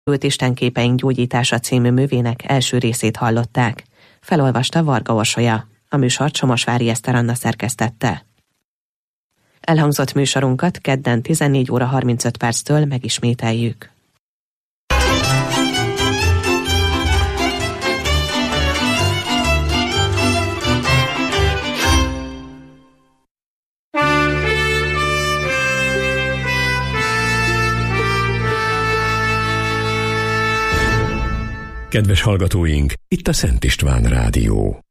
Istenképeink gyógyítása című művének első részét hallották. Felolvasta Varga Orsolya. A műsort Somosvári Eszter Anna szerkesztette. Elhangzott műsorunkat kedden 14 óra 35 perctől megismételjük. Kedves hallgatóink, itt a Szent István Rádió.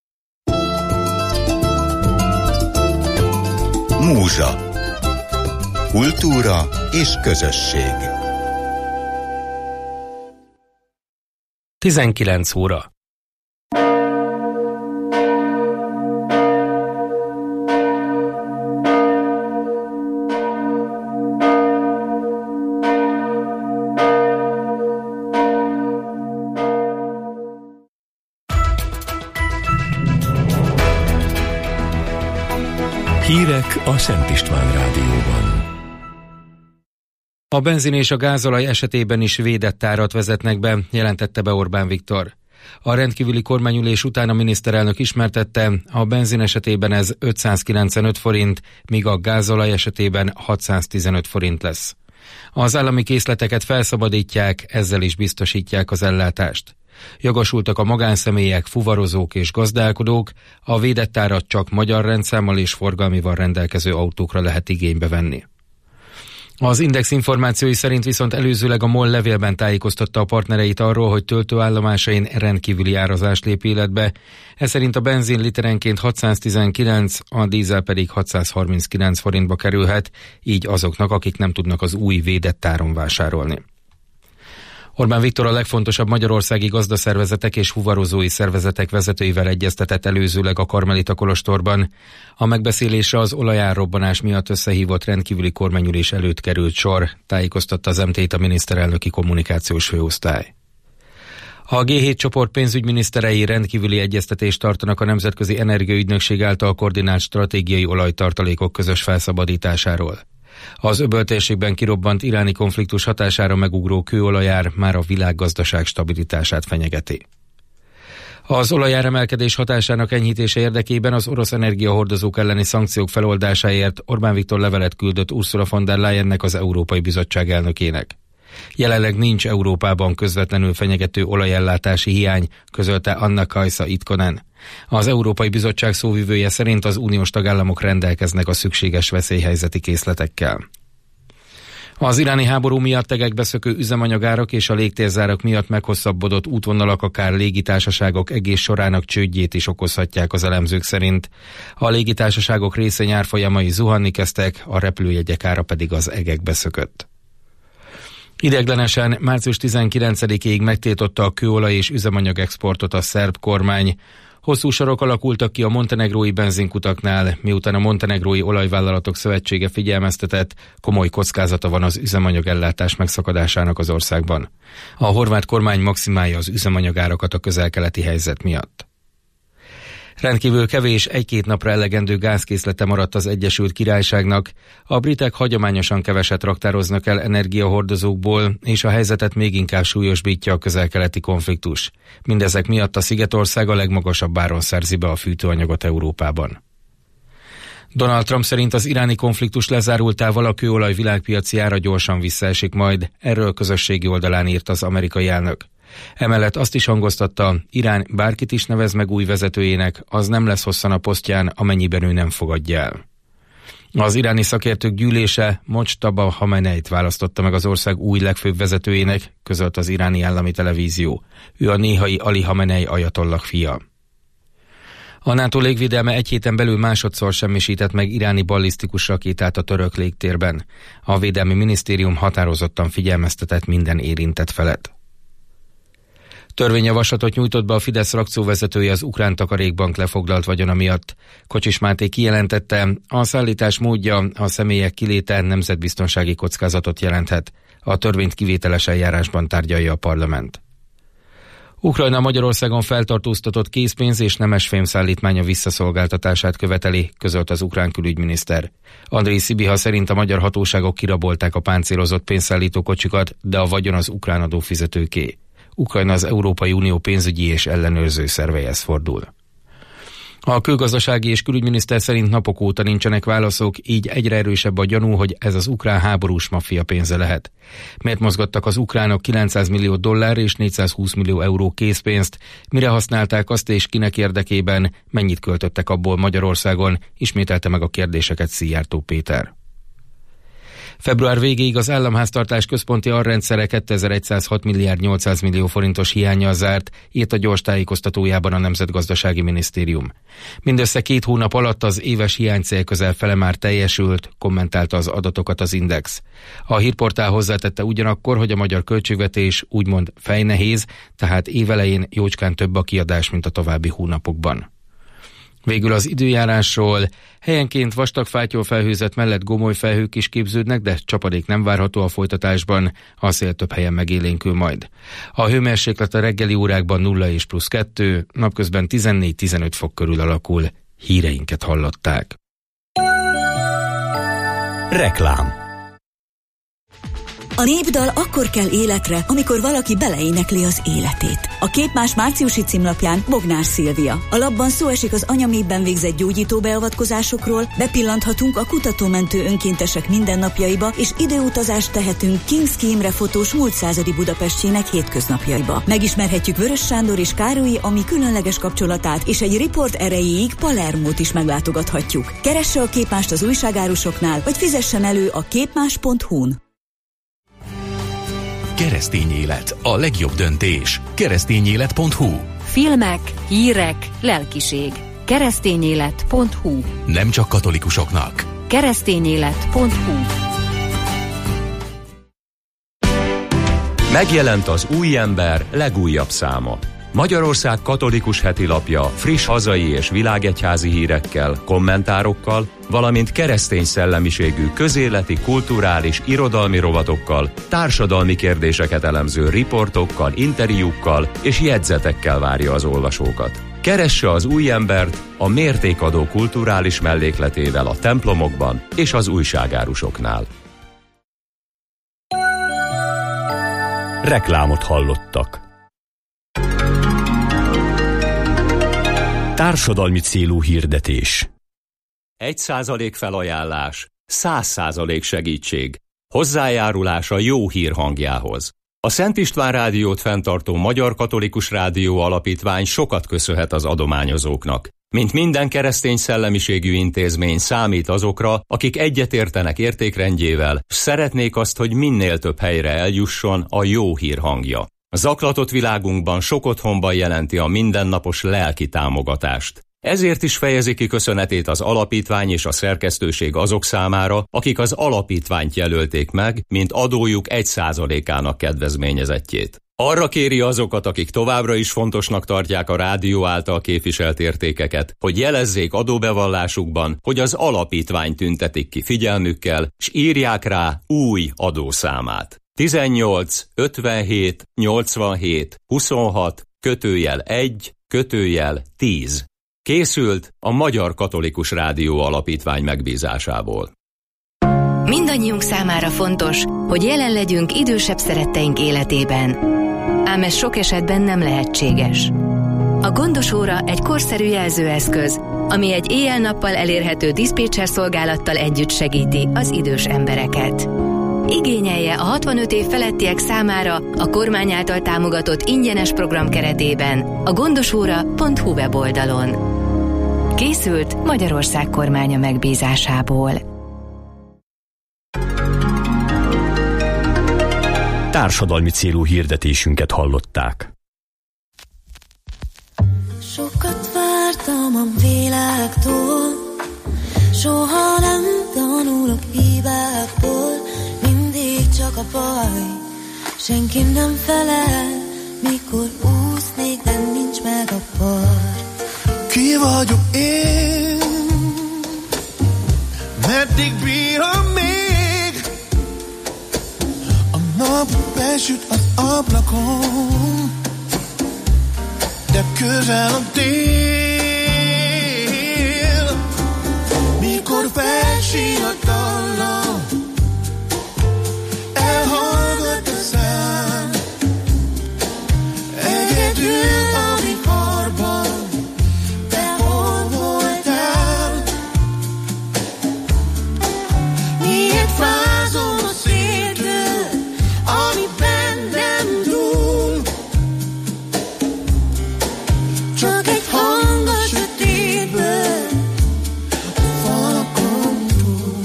Múzsa. Kultúra és közösség. 19 óra. Hírek a Szent István Rádióban. A benzin és a gázolaj esetében is védett árat vezetnek be, jelentette be Orbán Viktor. A rendkívüli kormányülés után a miniszterelnök ismertette, a benzin esetében ez 595 forint, míg a gázolaj esetében 615 forint lesz. Az állami készleteket felszabadítják, ezzel is biztosítják az ellátást. Jogosultak a magánszemélyek, fuvarozók és gazdálkodók, a védett árat csak magyar rendszámmal és forgalmival rendelkező autókra lehet igénybe venni. Az Index információi szerint viszont előzőleg a MOL levélben tájékoztatta a partnereit arról, hogy töltőállomásain rendkívüli árazást lép életbe. Ez szerint a benzin literenként 619, a dízel pedig 639 forintba kerülhet, így azoknak, akik nem tudnak az új védett áron vásárolni. Orbán Viktor a legfontosabb magyarországi gazdaszervezetek és fuvarozói szervezetek vezetőivel egyeztetett előzőleg a Karmelita kolostorban. A megbeszélésre az olajárrobbanás miatt összehívott rendkívüli kormányülés előtt került sor, tájékoztatta az MT-t a miniszterelnöki kommunikációs főosztály. A G7 csoport pénzügyminiszterei rendkívüli egyeztetést tartanak a Nemzetközi Energiaügynökség által koordinált stratégiai olajtartalékok közös felszabadításáról. Az öböltérségben kirobbant iráni konfliktus hatására megugró kőolajár már a világgazdaság stabilitását fenyegeti. Az olajáremelkedés hatásának enyhítése érdekében az orosz energiahordozók elleni szankciók feloldásáért Orbán Viktor levelet küldött Ursula von der Leyennek, az Európai Bizottság elnökének. Jelenleg nincs Európában közvetlenül fenyegető olajellátási hiány, közölte Anna-Kaisa Itkonen. Az Európai Bizottság szóvivője szerint az uniós tagállamok rendelkeznek a szükséges veszélyhelyzeti készletekkel. Az iráni háború miatt tegekbeszökő üzemanyagárak és a légtérzárak miatt meghosszabbodott útvonalak akár légitársaságok egész sorának csődjét is okozhatják az elemzők szerint. A légitársaságok részvényárfolyamai zuhanni kezdtek, a repülőjegyek ára pedig az egekbe szökött. Ideiglenesen március 19-ig megtiltotta a kőolaj és üzemanyag exportot a szerb kormány. Hosszú sorok alakultak ki a montenegrói benzinkutaknál, miután a Montenegrói Olajvállalatok Szövetsége figyelmeztetett, komoly kockázata van az üzemanyagellátás megszakadásának az országban. A horvát kormány maximálja az üzemanyagárakat a közel-keleti helyzet miatt. Rendkívül kevés, 1-2 napra elegendő gázkészlete maradt az Egyesült Királyságnak. A britek hagyományosan keveset raktároznak el energiahordozókból, és a helyzetet még inkább súlyosbítja a közel-keleti konfliktus. Mindezek miatt a szigetország a legmagasabb áron szerzi be a fűtőanyagot Európában. Donald Trump szerint az iráni konfliktus lezárultával a kőolaj világpiaci ára gyorsan visszaesik majd, erről közösségi oldalán írt az amerikai elnök. Emellett azt is hangoztatta, Irán bárkit is nevez meg új vezetőjének, az nem lesz hosszan a posztján, amennyiben ő nem fogadja el. Az iráni szakértők gyűlése Mojtaba Hameneit választotta meg az ország új legfőbb vezetőjének, közölt az iráni állami televízió. Ő a néhai Ali Hamenei ajatollah fia. A NATO légvédelme 1 héten belül másodszor semmisített meg iráni ballisztikus rakétát a török légtérben. A védelmi minisztérium határozottan figyelmeztetett minden érintett felet. Törvényjavaslatot nyújtott be a Fidesz frakcióvezetője az ukrán takarékbank lefoglalt vagyona miatt. Kocsis Máté kijelentette, a szállítás módja, a személyek kiléte nemzetbiztonsági kockázatot jelenthet. A törvényt kivételes eljárásban tárgyalja a parlament. Ukrajna Magyarországon feltartóztatott készpénz és nemesfém szállítmánya visszaszolgáltatását követeli, közölt az ukrán külügyminiszter. Andrej Szibiha szerint a magyar hatóságok kirabolták a páncélozott pénzszállító kocsikat, de a vagyon az ukrán adófizetőké. Ukrajna az Európai Unió pénzügyi és ellenőrző szerveihez fordul. A külgazdasági és külügyminiszter szerint napok óta nincsenek válaszok, így egyre erősebb a gyanú, hogy ez az ukrán háborús maffia pénze lehet. Miért mozgattak az ukránok $900 millió és 420 millió euró készpénzt, mire használták azt és kinek érdekében, mennyit költöttek abból Magyarországon, ismételte meg a kérdéseket Szijjártó Péter. Február végéig az államháztartás központi alrendszere 2106 milliárd 800 millió forintos hiánnyal zárt, írt a gyors tájékoztatójában a Nemzetgazdasági Minisztérium. Mindössze 2 hónap alatt az éves hiánycél közel fele már teljesült, kommentálta az adatokat az Index. A hírportál hozzátette ugyanakkor, hogy a magyar költségvetés úgymond fejnehéz, tehát évelején jócskán több a kiadás, mint a további hónapokban. Végül az időjárásról. Helyenként vastag fátyol felhőzet mellett gomoly felhők is képződnek, de csapadék nem várható a folytatásban, a szél több helyen megélénkül majd. A hőmérséklet a reggeli órákban 0 és +2, napközben 14-15 fok körül alakul. Híreinket hallották. Reklám. A népdal akkor kell életre, amikor valaki beleénekli az életét. A Képmás márciusi címlapján Bognár Szilvia. A lapban szó esik az anyaméhben végzett gyógyító beavatkozásokról, bepillanthatunk a kutatómentő önkéntesek mindennapjaiba, és időutazást tehetünk Kinski Imre fotós múlt századi Budapestjének hétköznapjaiba. Megismerhetjük Vörös Sándor és Károlyi Ami különleges kapcsolatát, és egy riport erejéig Palermót is meglátogathatjuk. Keresse a Képmást az újságárusoknál, vagy fizessen elő a képmás.hu-n. Keresztény élet, a legjobb döntés. Keresztényélet.hu. Filmek, hírek, lelkiség. Keresztényélet.hu. Nem csak katolikusoknak. Keresztényélet.hu. Megjelent az Új Ember legújabb száma. Magyarország katolikus hetilapja friss hazai és világegyházi hírekkel, kommentárokkal, valamint keresztény szellemiségű közéleti, kulturális, irodalmi rovatokkal, társadalmi kérdéseket elemző riportokkal, interjúkkal és jegyzetekkel várja az olvasókat. Keresse az Új Embert a mértékadó kulturális mellékletével a templomokban és az újságárusoknál. Reklámot hallottak. Társadalmi célú hirdetés. 1% felajánlás, 100% segítség. Hozzájárulás a jó hír hangjához. A Szent István Rádiót fenntartó Magyar Katolikus Rádió Alapítvány sokat köszönhet az adományozóknak. Mint minden keresztény szellemiségű intézmény számít azokra, akik egyetértenek értékrendjével, s szeretnék azt, hogy minél több helyre eljusson a jó hír hangja. A zaklatott világunkban sok otthonban jelenti a mindennapos lelki támogatást. Ezért is fejezi ki köszönetét az alapítvány és a szerkesztőség azok számára, akik az alapítványt jelölték meg, mint adójuk 1%-ának kedvezményezettjét. Arra kéri azokat, akik továbbra is fontosnak tartják a rádió által képviselt értékeket, hogy jelezzék adóbevallásukban, hogy az alapítvány tüntetik ki figyelmükkel, s írják rá új adószámát. 18 57 87 26 /1 /10. Készült a Magyar Katolikus Rádió Alapítvány megbízásából. Mindannyiunk számára fontos, hogy jelen legyünk idősebb szeretteink életében. Ám ez sok esetben nem lehetséges. A Gondos óra egy korszerű jelzőeszköz, ami egy éjjel-nappal elérhető diszpécser szolgálattal együtt segíti az idős embereket. Igényelje a 65 év felettiek számára a kormány által támogatott ingyenes program keretében a gondosóra.hu weboldalon. Készült Magyarország kormánya megbízásából. Társadalmi célú hirdetésünket hallották. Sokat vártam a világtól, soha nem tanulok hibákból, mindig csak a baj, senki nem felel, mikor úsznék, de nincs meg a part. Ki vagyok én? Meddig bírom még? A nap besüt az ablakon, de közel a dél. Mikor felsíl a dallam, elhallgat a szám, egyedül a viharban, te hol voltál? Miért fázom a széltől, ami bennem dúl? Csak egy hang a sötétből, a falakon túl.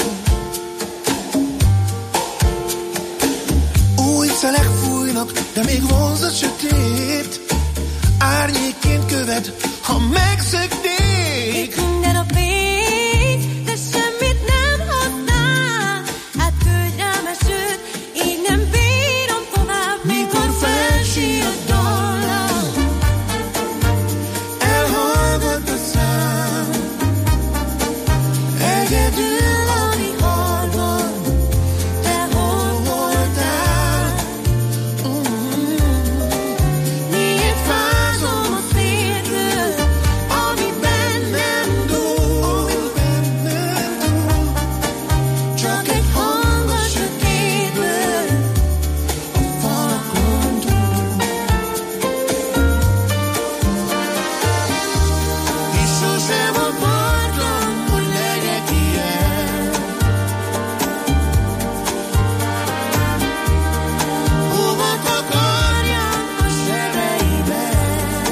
Új szelek fújnak, de még vonz a sötét. Árnyékként követ, ha megszöknék. Minden a fény, de semmit nem hoztál. Hát küldj rám esőt, így nem bírom tovább. Mikor felsíl a dallam, elhallgat a szám, egyedül a viharban, Te hol voltál? Miért fázom a széltől, ami bennem dúl? Csak egy hang a sötétből, a falakon túl. És sosem akartam, hogy legyek ilyen. Hova takarjam a sebeiben?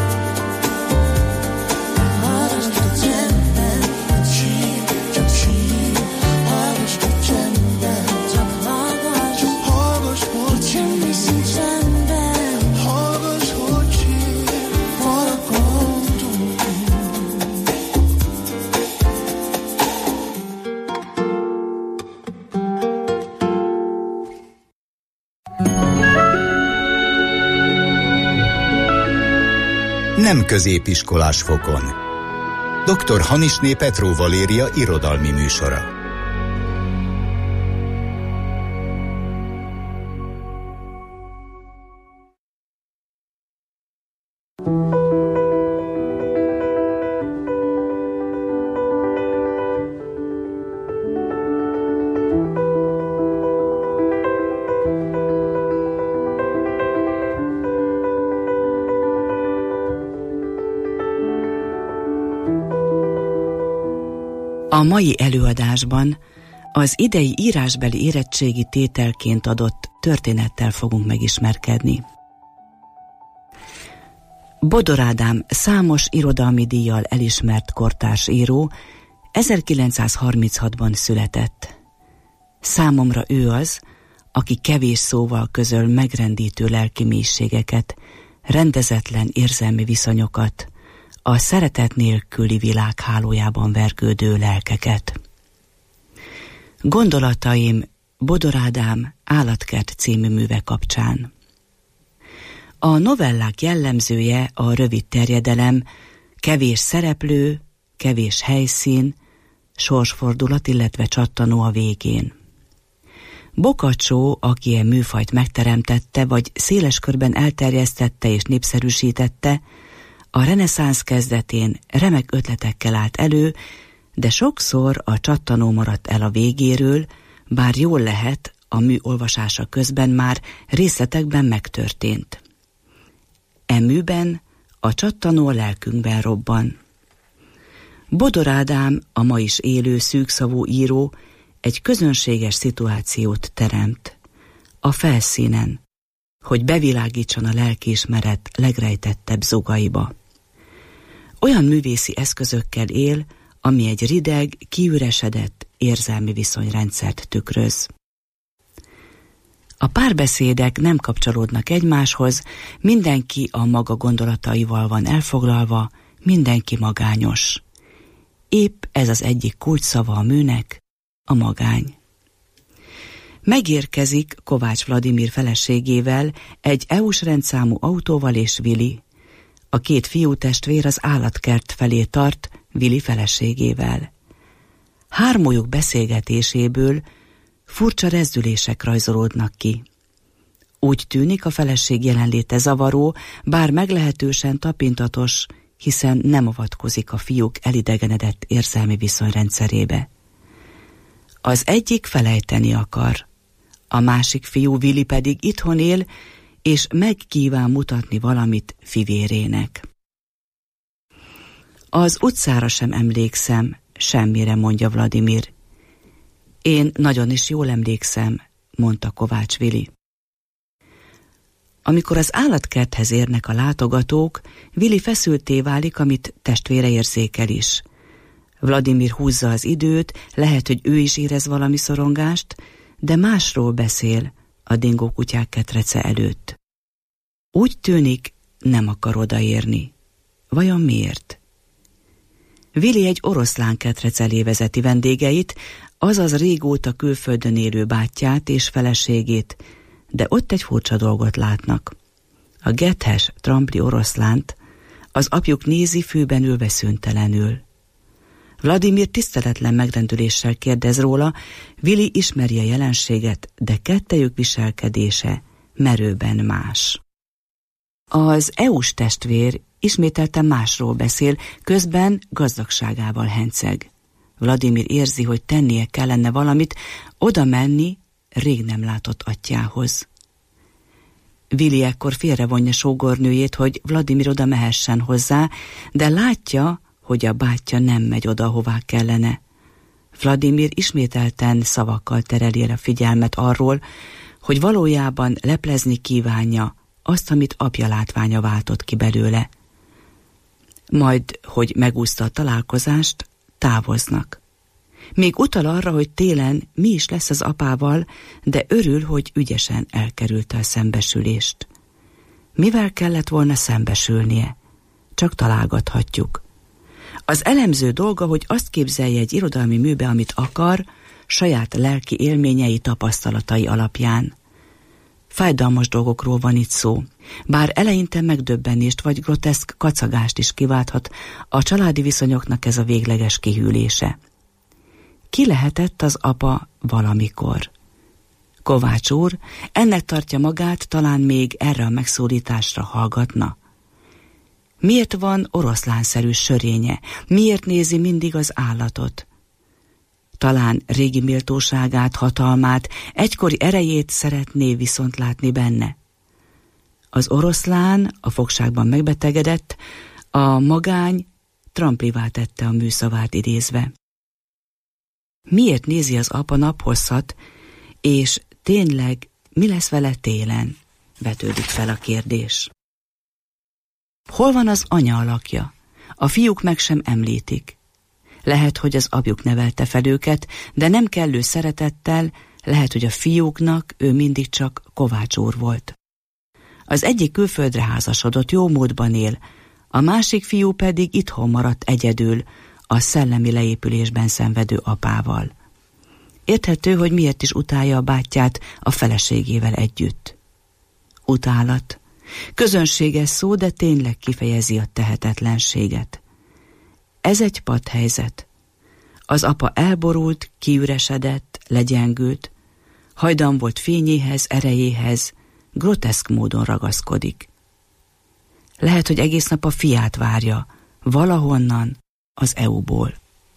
Hallgass a csendben, hogy sír, csak sír. Hallgass a csendben, Csak hallgass, hallgass, hogy semmi sír. sincs rendben. Hallgass, hogy sír, falakon túl. Nem középiskolás fokon. Dr. Hanisné Petró Valéria irodalmi műsora. A mai előadásban az idei írásbeli érettségi tételként adott történettel fogunk megismerkedni. Bodor Ádám számos irodalmi díjjal elismert kortárs író, 1936-ban született. Számomra ő az, aki kevés szóval közöl megrendítő lelki mélységeket, rendezetlen érzelmi viszonyokat, a szeretet nélküli világ hálójában vergődő lelkeket. Gondolataim Bodor Ádám Állatkert című műve kapcsán. A novellák jellemzője a rövid terjedelem, kevés szereplő, kevés helyszín, sorsfordulat, illetve csattanó a végén. Boccaccio, aki e műfajt megteremtette, vagy széles körben elterjesztette és népszerűsítette, a reneszánsz kezdetén remek ötletekkel állt elő, de sokszor a csattanó maradt el a végéről, bár jól lehet, a mű olvasása közben már részletekben megtörtént. E műben a csattanó a lelkünkben robban. Bodor Ádám, a ma is élő szűkszavú író, egy közönséges szituációt teremt. A felszínen, hogy bevilágítson a lelkiismeret legrejtettebb zugaiba. Olyan művészi eszközökkel él, ami egy rideg, kiüresedett érzelmi viszonyrendszert tükröz. A párbeszédek nem kapcsolódnak egymáshoz, mindenki a maga gondolataival van elfoglalva, mindenki magányos. Épp ez az egyik kulcsszava a műnek, a magány. Megérkezik Kovács Vladimir feleségével egy EU-s rendszámú autóval és Vili. A két fiútestvér az állatkert felé tart Vili feleségével. Hármójuk beszélgetéséből furcsa rezdülések rajzolódnak ki. Úgy tűnik, a feleség jelenléte zavaró, bár meglehetősen tapintatos, hiszen nem avatkozik a fiúk elidegenedett érzelmi viszonyrendszerébe. Az egyik felejteni akar, a másik fiú, Willi pedig itthon él, és megkíván mutatni valamit fivérének. Az utcára sem emlékszem, semmire, mondja Vladimir. Én nagyon is jól emlékszem, mondta Kovács Willi. Amikor az állatkerthez érnek a látogatók, Willi feszültté válik, amit testvére érzékel is. Vladimir húzza az időt, lehet, hogy ő is érez valami szorongást, de másról beszél a dingókutyák ketrece előtt. Úgy tűnik, nem akar odaérni. Vajon miért? Willi egy oroszlán ketrec elé vezeti vendégeit, azaz régóta külföldön élő bátyját és feleségét, de ott egy furcsa dolgot látnak. A gethes, trampli oroszlánt az apjuk nézi fűben ülve szüntelenül. Vladimir tiszteletlen megrendüléssel kérdez róla, Willi ismeri a jelenséget, de kettejük viselkedése merőben más. Az EU-s testvér ismételten másról beszél, közben gazdagságával henceg. Vladimir érzi, hogy tennie kellene valamit, oda menni rég nem látott atyjához. Willi ekkor félrevonja sógornőjét, hogy Vladimir oda mehessen hozzá, de látja, hogy a bátyja nem megy oda, hová kellene. Vladimir ismételten szavakkal tereli el a figyelmet arról, hogy valójában leplezni kívánja azt, amit apja látványa váltott ki belőle. Majd, hogy megúszta a találkozást, távoznak. Még utal arra, hogy télen mi is lesz az apával, de örül, hogy ügyesen elkerülte a szembesülést. Mivel kellett volna szembesülnie? Csak találgathatjuk. Az elemző dolga, hogy azt képzelje egy irodalmi műbe, amit akar, saját lelki élményei, tapasztalatai alapján. Fájdalmas dolgokról van itt szó, bár eleinte megdöbbenést vagy groteszk kacagást is kiválthat a családi viszonyoknak ez a végleges kihűlése. Ki lehetett az apa valamikor? Kovács úr ennek tartja magát, talán még erre a megszólításra hallgatna. Miért van oroszlánszerű sörénye? Miért nézi mindig az állatot? Talán régi méltóságát, hatalmát, egykori erejét szeretné viszont látni benne. Az oroszlán a fogságban megbetegedett, a magány tramplivá tette a műszavát idézve. Miért nézi az apa naphosszat, és tényleg mi lesz vele télen? Vetődik fel a kérdés. Hol van az anya alakja? A fiúk meg sem említik. Lehet, hogy az apjuk nevelte fel őket, de nem kellő szeretettel, lehet, hogy a fiúknak ő mindig csak Kovács úr volt. Az egyik külföldre házasodott, jó módban él, a másik fiú pedig itthon maradt egyedül, a szellemi leépülésben szenvedő apával. Érthető, hogy miért is utálja a bátyját a feleségével együtt. Utálat. Közönséges szó, de tényleg kifejezi a tehetetlenséget. Ez egy patthelyzet. Az apa elborult, kiüresedett, legyengült, hajdan volt fényéhez, erejéhez, groteszk módon ragaszkodik. Lehet, hogy egész nap a fiát várja, valahonnan, az EU-ból.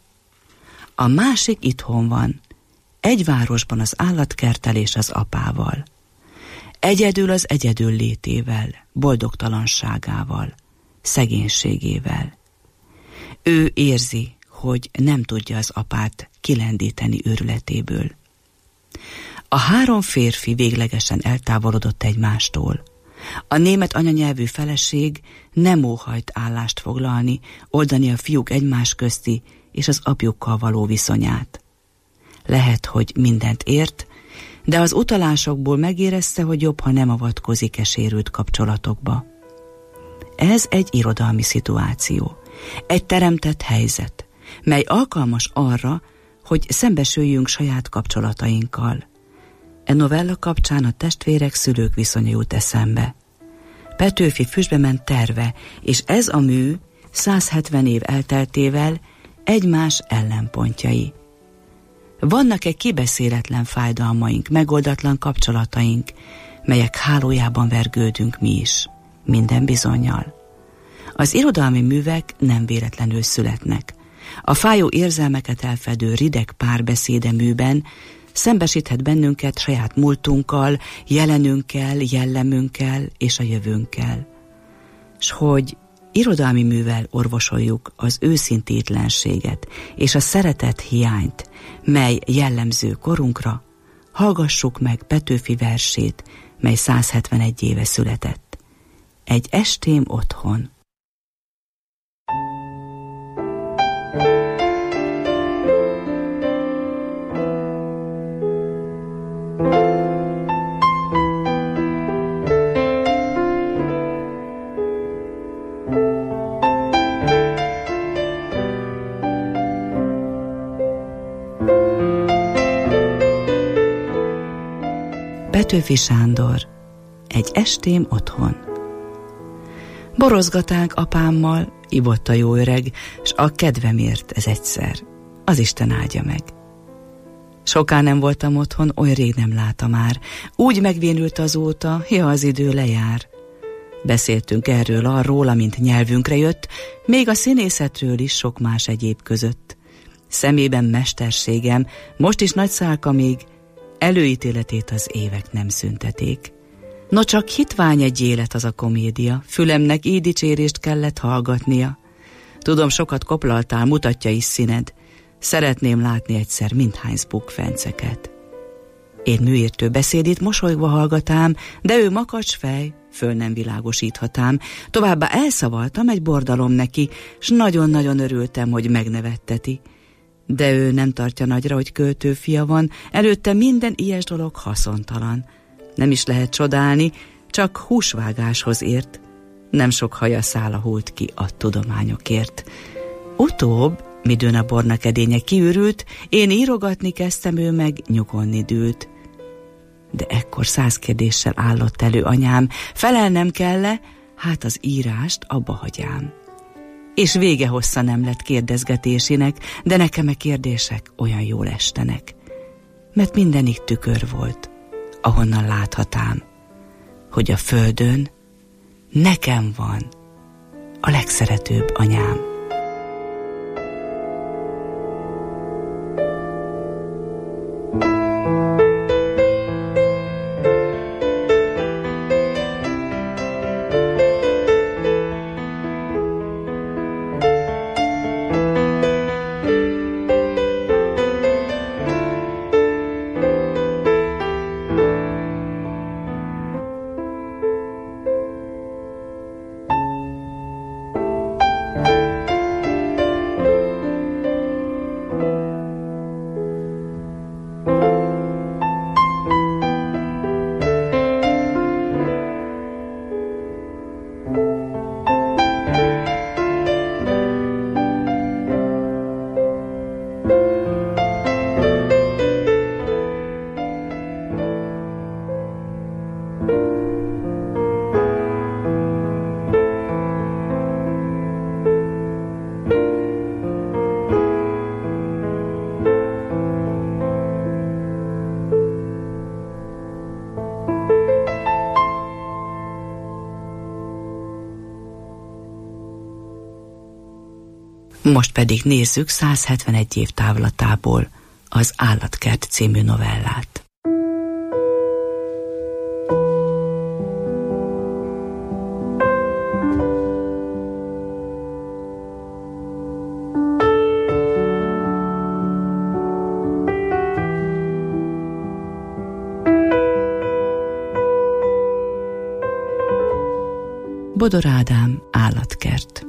A másik itthon van, egy városban az állatkerttel és az apával. Egyedül az egyedül létével, boldogtalanságával, szegénységével. Ő érzi, hogy nem tudja az apát kilendíteni őrületéből. A három férfi véglegesen eltávolodott egymástól. A német anyanyelvű feleség nem óhajt állást foglalni, oldani a fiúk egymás közti és az apjukkal való viszonyát. Lehet, hogy mindent ért, de az utalásokból megérezte, hogy jobb, ha nem avatkozik sérült kapcsolatokba. Ez egy irodalmi szituáció, egy teremtett helyzet, mely alkalmas arra, hogy szembesüljünk saját kapcsolatainkkal. E novella kapcsán a testvérek, szülők viszonya jut eszembe. Petőfi Füstbe ment terve, és ez a mű 170 év elteltével egymás ellenpontjai. Vannak-e kibeszéletlen fájdalmaink, megoldatlan kapcsolataink, melyek hálójában vergődünk mi is, minden bizonnyal. Az irodalmi művek nem véletlenül születnek. A fájó érzelmeket elfedő rideg párbeszéde műben szembesíthet bennünket saját múltunkkal, jelenünkkel, jellemünkkel és a jövőnkkel. S hogy irodalmi művel orvosoljuk az őszintétlenséget és a szeretet hiányt, mely jellemző korunkra, hallgassuk meg Petőfi versét, mely 171 éve született. Egy estém otthon. Petőfi Sándor, egy estém otthon. Borozgatánk apámmal, ivott a jó öreg, s a kedvemért ez egyszer, az Isten áldja meg. Soká nem voltam otthon, oly rég nem látta már, úgy megvénült azóta, ja, az idő lejár. Beszéltünk erről arról, amint nyelvünkre jött, még a színészetről is sok más egyéb között. Szemében mesterségem, most is nagy szálka még, előítéletét az évek nem szünteték. No csak hitvány egy élet az a komédia, fülemnek így dicsérést kellett hallgatnia. Tudom, sokat koplaltál, mutatja is színed, szeretném látni egyszer mindhány bukfenceket. Én műértő beszédét mosolygva hallgatám, de ő makacs fej, föl nem világosíthatám. Továbbá elszavaltam egy bordalom neki, s nagyon-nagyon örültem, hogy megnevetteti. De ő nem tartja nagyra, hogy költőfia van, előtte minden ilyes dolog haszontalan. Nem is lehet csodálni, csak húsvágáshoz ért. Nem sok haja szála hult ki a tudományokért. Utóbb, midőn a bornak edénye kiürült, én írogatni kezdtem, ő meg nyugodni dűlt. De ekkor 100 kérdéssel állott elő anyám, felelnem kell-e, hát az írást abba hagyám. És vége hossza nem lett kérdezgetésének, de nekem a kérdések olyan jól estenek. Mert mindenik tükör volt, ahonnan láthatám, hogy a földön nekem van a legszeretőbb anyám. Most pedig nézzük 171 év távlatából az Állatkert című novellát. Bodor Ádám, Állatkert.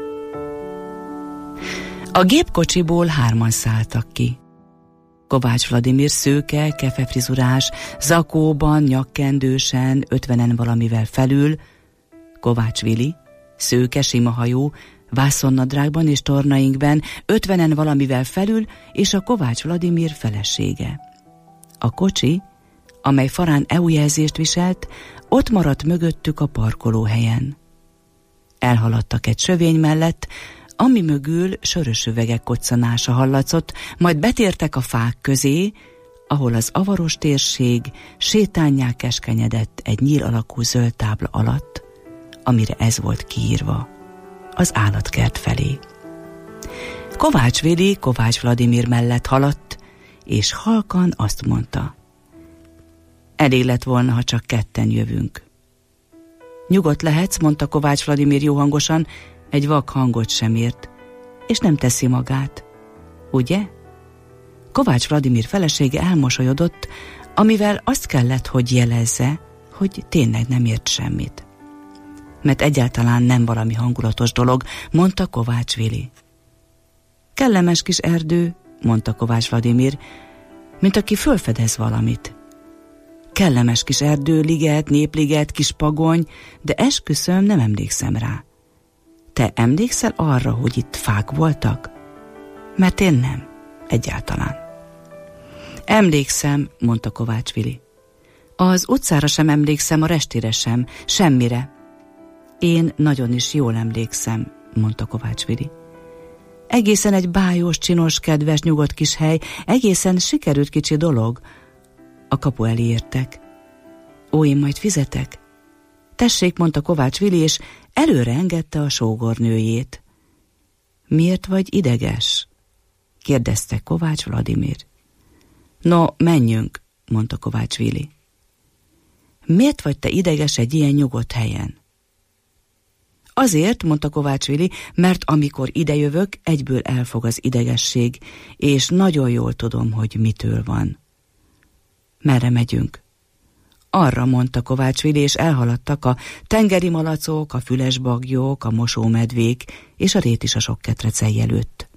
A gépkocsiból 3-an szálltak ki. Kovács Vladimir szőke, kefefrizurás, zakóban, nyakkendősen, 50-en valamivel felül, Kovács Vili, szőke, sima hajú, vászonnadrágban és tornainkben, 50-en valamivel felül, és a Kovács Vladimir felesége. A kocsi, amely farán EU jelzést viselt, ott maradt mögöttük a parkolóhelyen. Elhaladtak egy sövény mellett, ami mögül sörös üvegek koccanása hallatszott, majd betértek a fák közé, ahol az avaros térség sétánnyá keskenyedett egy nyíl alakú zöld tábla alatt, amire ez volt kiírva: az állatkert felé. Kovács Vili Kovács Vladimir mellett haladt, és halkan azt mondta: elég lett volna, ha csak ketten jövünk. Nyugodt lehetsz, mondta Kovács Vladimir jó hangosan, egy vak hangot sem ért, és nem teszi magát, ugye? Kovács Vladimir felesége elmosolyodott, amivel azt kellett, hogy jelezze, hogy tényleg nem ért semmit. Mert egyáltalán nem valami hangulatos dolog, mondta Kovács Vili. Kellemes kis erdő, mondta Kovács Vladimir, mint aki fölfedez valamit. Kellemes kis erdő, liget, népliget, kis pagony, de esküszöm, nem emlékszem rá. Te emlékszel arra, hogy itt fák voltak? Mert én nem, egyáltalán. Emlékszem, mondta Kovács Vili. Az utcára sem emlékszem, a restére sem, semmire. Én nagyon is jól emlékszem, mondta Kovács Vili. Egészen egy bájos, csinos, kedves, nyugodt kis hely, egészen sikerült kicsi dolog. A kapu elé értek. Ó, én majd fizetek? Tessék, mondta Kovács Vili, és előre engedte a sógornőjét. Miért vagy ideges? kérdezte Kovács Vladimir. No, menjünk, mondta Kovács Vili. Miért vagy te ideges egy ilyen nyugodt helyen? Azért, mondta Kovács Vili, mert amikor idejövök, egyből elfog az idegesség, és nagyon jól tudom, hogy mitől van. Merre megyünk? Arra, mondta Kovács Vili, és elhaladtak a tengeri malacok, a fülesbagyok, a mosómedvék és a rétisasok ketrecei előtt.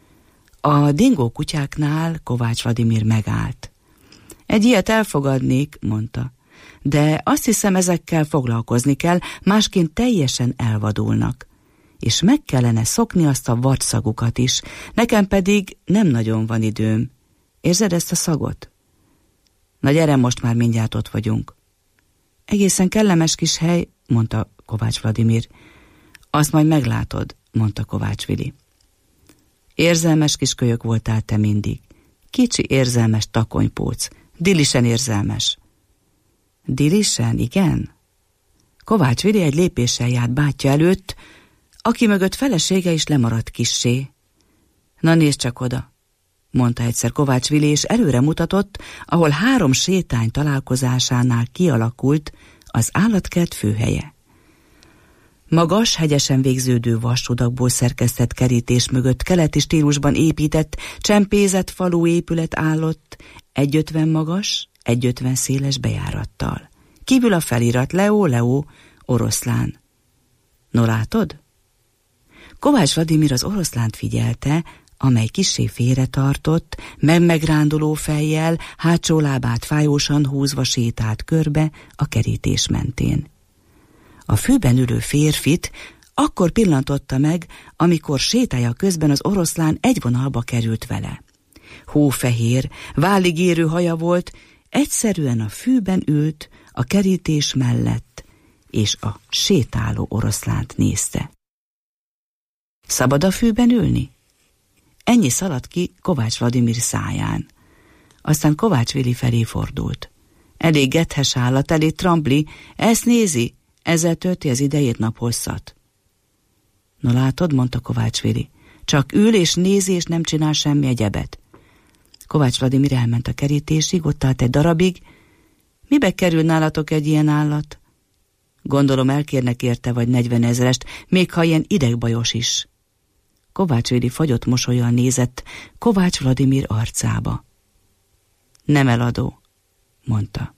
A dingó kutyáknál Kovács Vladimir megállt. Egy ilyet elfogadnék, mondta, de azt hiszem, ezekkel foglalkozni kell, másként teljesen elvadulnak. És meg kellene szokni azt a vadszagukat is, nekem pedig nem nagyon van időm. Érzed ezt a szagot? Na gyere, most már mindjárt ott vagyunk. Egészen kellemes kis hely, mondta Kovács Vladimir. Azt majd meglátod, mondta Kovács Vili. Érzelmes kis kölyök voltál te mindig. Kicsi érzelmes takonypóc, dilisen érzelmes. Dilisen, igen? Kovács Vili egy lépéssel járt bátyja előtt, aki mögött felesége is lemaradt kissé. Na nézd csak oda, mondta egyszer Kovács Vili, és előre mutatott, ahol 3 sétány találkozásánál kialakult az állatkert főhelye. Magas, hegyesen végződő vasrudakból szerkesztett kerítés mögött keleti stílusban épített, csempézett falú épület állott, 1,50 magas, 1,50 széles bejárattal. Kívül a felirat Leo, Leo, oroszlán. No látod? Kovács Vladimir az oroszlánt figyelte, amely kissé félretartott, megránduló fejjel, hátsó lábát fájósan húzva sétált körbe a kerítés mentén. A főben ülő férfit akkor pillantotta meg, amikor sétája közben az oroszlán egy vonalba került vele. Hófehér, válig érő haja volt, egyszerűen a fűben ült a kerítés mellett, és a sétáló oroszlánt nézte. Szabad a fűben ülni? Ennyi szaladt ki Kovács Vladimir száján. Aztán Kovács Vili felé fordult. Elég gethes állat, elég trampli, ezt nézi, ezzel tölti az idejét naphosszat. No látod, mondta Kovács Vili, csak ül és nézi, és nem csinál semmi egyebet. Kovács Vladimir elment a kerítésig, ott állt egy darabig. Mibe kerül nálatok egy ilyen állat? Gondolom elkérnek érte vagy 40 000-est, még ha ilyen idegbajos is. Kovács Vili fagyott mosollyal nézett Kovács Vladimir arcába. Nem eladó, mondta.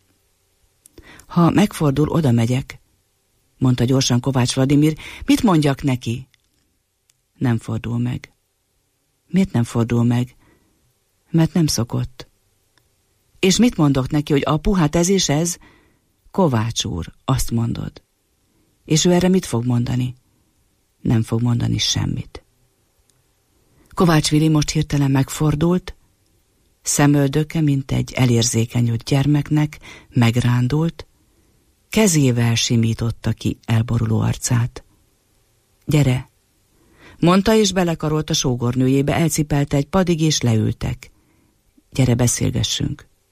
Ha megfordul, oda megyek, mondta gyorsan Kovács Vladimir. Mit mondjak neki? Nem fordul meg. Miért nem fordul meg? Mert nem szokott. És mit mondok neki, hogy apu, hát ez és ez? Kovács úr, azt mondod. És ő erre mit fog mondani? Nem fog mondani semmit. Kovács Vili most hirtelen megfordult, szemöldöke, mint egy elérzékenyült gyermeknek, megrándult, kezével simította ki elboruló arcát. Gyere, mondta, és belekarolt a sógornőjébe, elcipelte egy padig, és leültek. Gyere, beszélgessünk.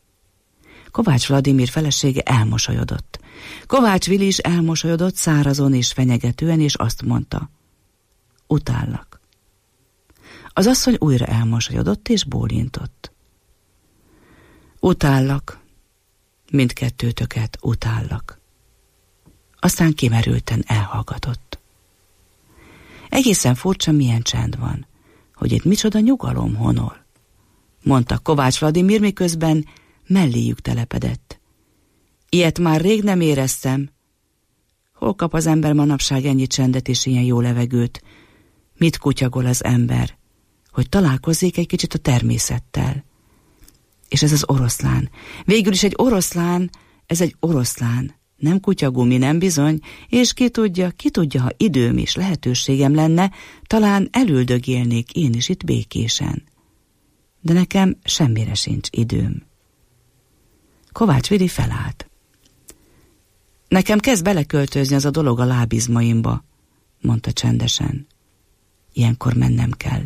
Kovács Vladimir felesége elmosolyodott. Kovács Vili is elmosolyodott szárazon és fenyegetően, és azt mondta: utállak. Az asszony újra elmosolyodott és bólintott. Utállak. Mindkettőtöket utállak. Aztán kimerülten elhallgatott. Egészen furcsa, milyen csend van, hogy itt micsoda nyugalom honol, mondta Kovács Vladimir, miközben melléjük telepedett. Ilyet már rég nem éreztem. Hol kap az ember manapság ennyi csendet és ilyen jó levegőt? Mit kutyagol az ember, hogy találkozzék egy kicsit a természettel? És ez az oroszlán. Végül is egy oroszlán, ez egy oroszlán. Nem kutyagumi, nem bizony, és ki tudja, ha időm és lehetőségem lenne, talán elüldögélnék én is itt békésen. De nekem semmire sincs időm. Kovács Vili felállt. Nekem kezd beleköltözni az a dolog a lábizmaimba, mondta csendesen. Ilyenkor mennem kell.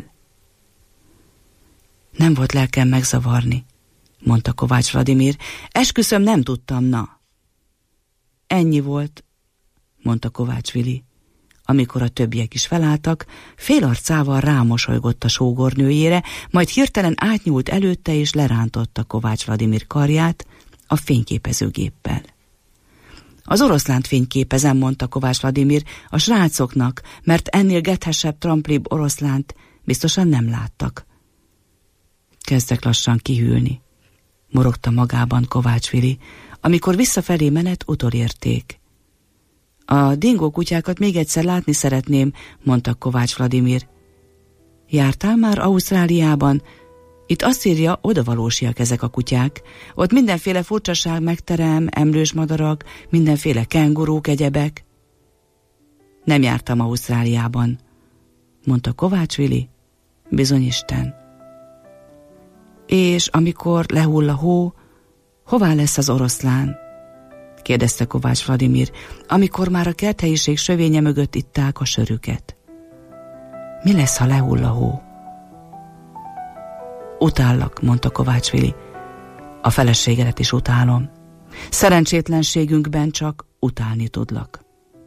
Nem volt lelkem megzavarni, mondta Kovács Vladimir. Esküszöm, nem tudtam, na. Ennyi volt, mondta Kovács Vili. Amikor a többiek is felálltak, félarcával rámosolygott a sógornőjére, majd hirtelen átnyúlt előtte és lerántotta Kovács Vladimir karját a fényképezőgéppel. Az oroszlánt fényképezem, mondta Kovács Vladimir, a srácoknak, mert ennél gethesebb, tramplibb oroszlánt biztosan nem láttak. Kezdek lassan kihűlni, morogta magában Kovács Vili. Amikor visszafelé menet, utolérték. A dingó kutyákat még egyszer látni szeretném, mondta Kovács Vladimir. Jártál már Ausztráliában? Itt azt írja, odavalósiak ezek a kutyák. Ott mindenféle furcsaság megterem, emlős madarak, mindenféle kengurúk, egyebek. Nem jártam Ausztráliában, mondta Kovács Vili. Bizony Isten. És amikor lehull a hó, hová lesz az oroszlán? kérdezte Kovács Vladimir, amikor már a kerthelyiség sövénye mögött itták a sörüket. Mi lesz, ha lehull a hó? Utállak, mondta Kovács Vili. A feleségedet is utálom. Szerencsétlenségünkben csak utálni tudlak.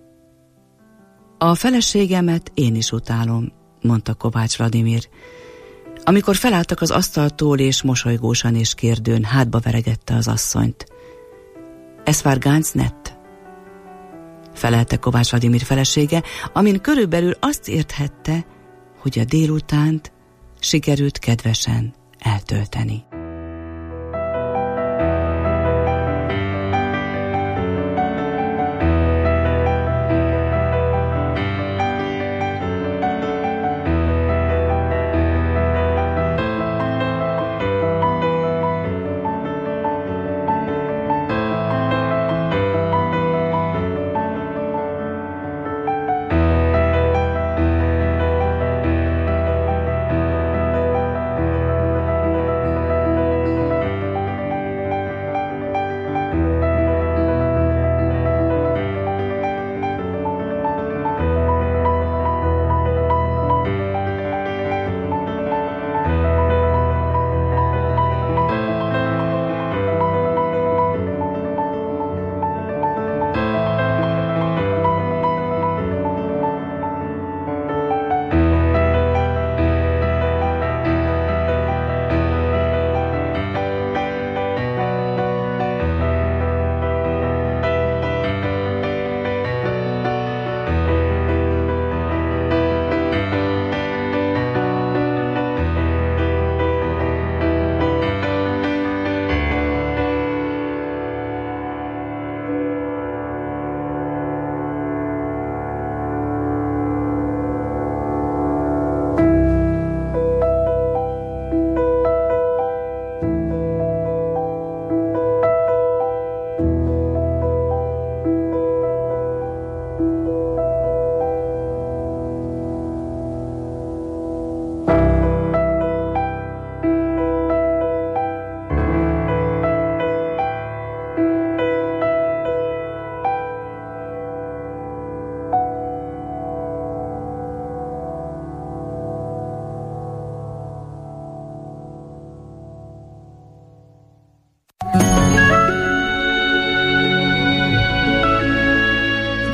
A feleségemet én is utálom, mondta Kovács Vladimir. Amikor felálltak az asztaltól, és mosolygósan és kérdőn hátba veregette az asszonyt. Ez war ganz nett, felelte Kovács Vladimir felesége, amin körülbelül azt érthette, hogy a délutánt sikerült kedvesen eltölteni.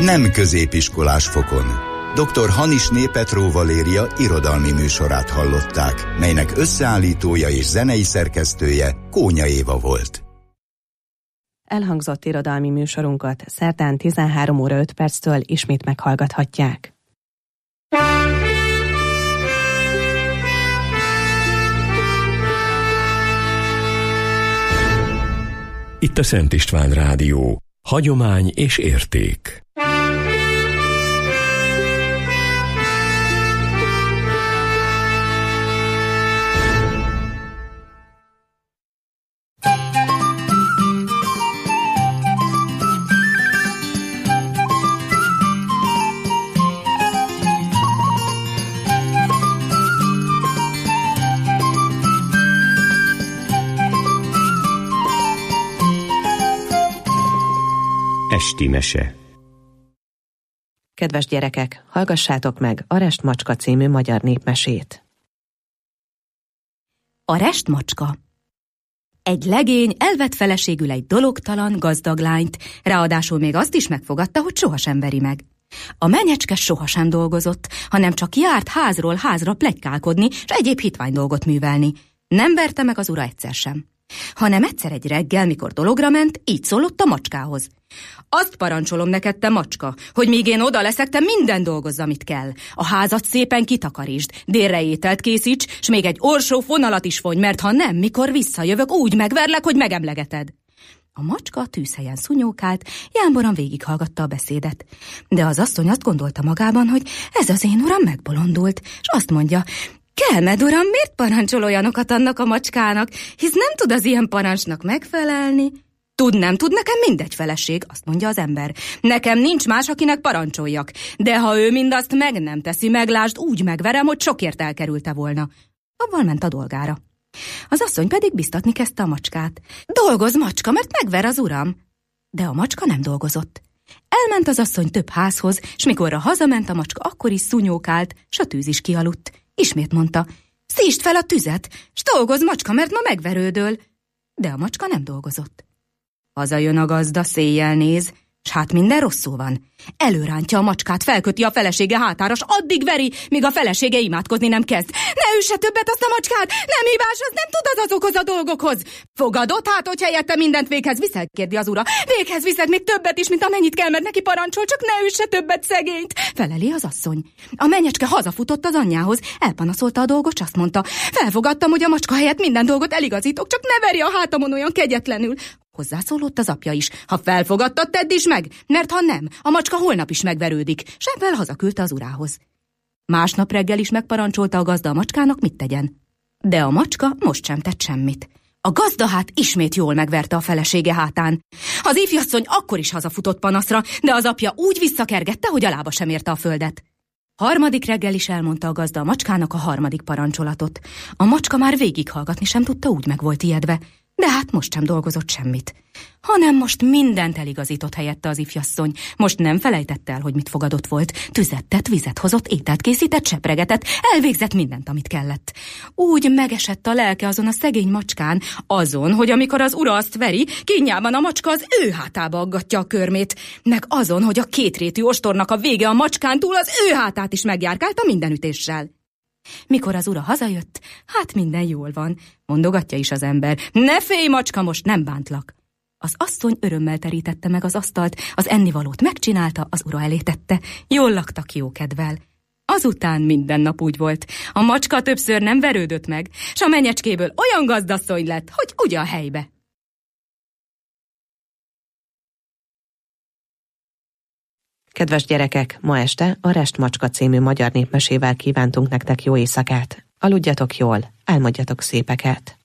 Nem középiskolás fokon. Dr. Hanisné Petró Valéria irodalmi műsorát hallották, melynek összeállítója és zenei szerkesztője Kónya Éva volt. Elhangzott irodalmi műsorunkat szerdán 13 óra 5 perctől ismét meghallgathatják. Itt a Szent István Rádió. Hagyomány és érték. Esti mese. Kedves gyerekek, hallgassátok meg a Restmacska című magyar népmesét. A restmacska. Egy legény elvett feleségül egy dologtalan, gazdag lányt, ráadásul még azt is megfogadta, hogy sohasem veri meg. A menyecske sohasem dolgozott, hanem csak járt házról házra pletykálkodni, s egyéb hitvány dolgot művelni. Nem verte meg az ura egyszer sem. Hanem egyszer egy reggel, mikor dologra ment, így szólott a macskához. Azt parancsolom neked, te macska, hogy míg én oda leszek, te minden dolgozz, amit kell. A házat szépen kitakarítsd, délre ételt készíts, s még egy orsó fonalat is fonj, mert ha nem, mikor visszajövök, úgy megverlek, hogy megemlegeted. A macska a tűzhelyen szunyókált, jámboran végighallgatta a beszédet. De az asszony azt gondolta magában, hogy ez az én uram megbolondult, és azt mondja: Kelmed, uram, miért parancsol olyanokat annak a macskának, hisz nem tud az ilyen parancsnak megfelelni? Tud, nem tud, nekem mindegy feleség, azt mondja az ember. Nekem nincs más, akinek parancsoljak, de ha ő mindazt meg nem teszi, meglásd, úgy megverem, hogy sokért elkerülte volna. Avval ment a dolgára. Az asszony pedig biztatni kezdte a macskát. Dolgozz, macska, mert megver az uram. De a macska nem dolgozott. Elment az asszony több házhoz, s mikorra hazament a macska, akkor is szunyókált, s a tűz is kialudt. Ismét mondta: szítsd fel a tüzet, s dolgozz, macska, mert ma megverődöl. De a macska nem dolgozott. Hazajön a gazda, széjjel néz, s hát minden rosszul van. Előrántja a macskát, felköti a felesége hátára, s addig veri, míg a felesége imádkozni nem kezd. Ne üsse többet azt a macskát, nem hibás, az nem tud az azokhoz a dolgokhoz. Fogadott hát, hogy helyette mindent véghez viszel, kérdi az ura. Véghez viszed még többet is, mint amennyit kell, mert neki parancsol, csak ne üsse többet szegényt, feleli az asszony. A menyecske hazafutott az anyjához, elpanaszolta a dolgot, s azt mondta: felfogadtam, hogy a macska helyett minden dolgot eligazítok, csak ne veri a hátamon olyan kegyetlenül. Hozzászólott az apja is: ha felfogadtad, tedd is meg, mert ha nem, a macska holnap is megverődik, s ebben hazaküldte az urához. Másnap reggel is megparancsolta a gazda a macskának, mit tegyen. De a macska most sem tett semmit. A gazda hát ismét jól megverte a felesége hátán. Az ifjasszony akkor is hazafutott panaszra, de az apja úgy visszakergette, hogy a lába sem érte a földet. Harmadik reggel is elmondta a gazda a macskának a harmadik parancsolatot. A macska már végighallgatni sem tudta, úgy meg volt ijedve. De hát most sem dolgozott semmit, hanem most mindent eligazított helyette az ifjasszony. Most nem felejtette el, hogy mit fogadott volt. Tüzet tett, vizet hozott, ételt készített, sepregetett, elvégzett mindent, amit kellett. Úgy megesett a lelke azon a szegény macskán, azon, hogy amikor az ura azt veri, kínjában a macska az ő hátába aggatja a körmét, meg azon, hogy a kétrétű ostornak a vége a macskán túl az ő hátát is megjárkálta minden ütéssel. Mikor az ura hazajött, hát minden jól van, mondogatja is az ember. Ne félj, macska, most nem bántlak. Az asszony örömmel terítette meg az asztalt, az ennivalót megcsinálta, az ura elé tette. Jól laktak jókedvel. Azután minden nap úgy volt. A macska többször nem verődött meg, s a menyecskéből olyan gazdasszony lett, hogy ugyan helybe. Kedves gyerekek, ma este a Restmacska című magyar népmesével kívántunk nektek jó éjszakát. Aludjatok jól, álmodjatok szépeket.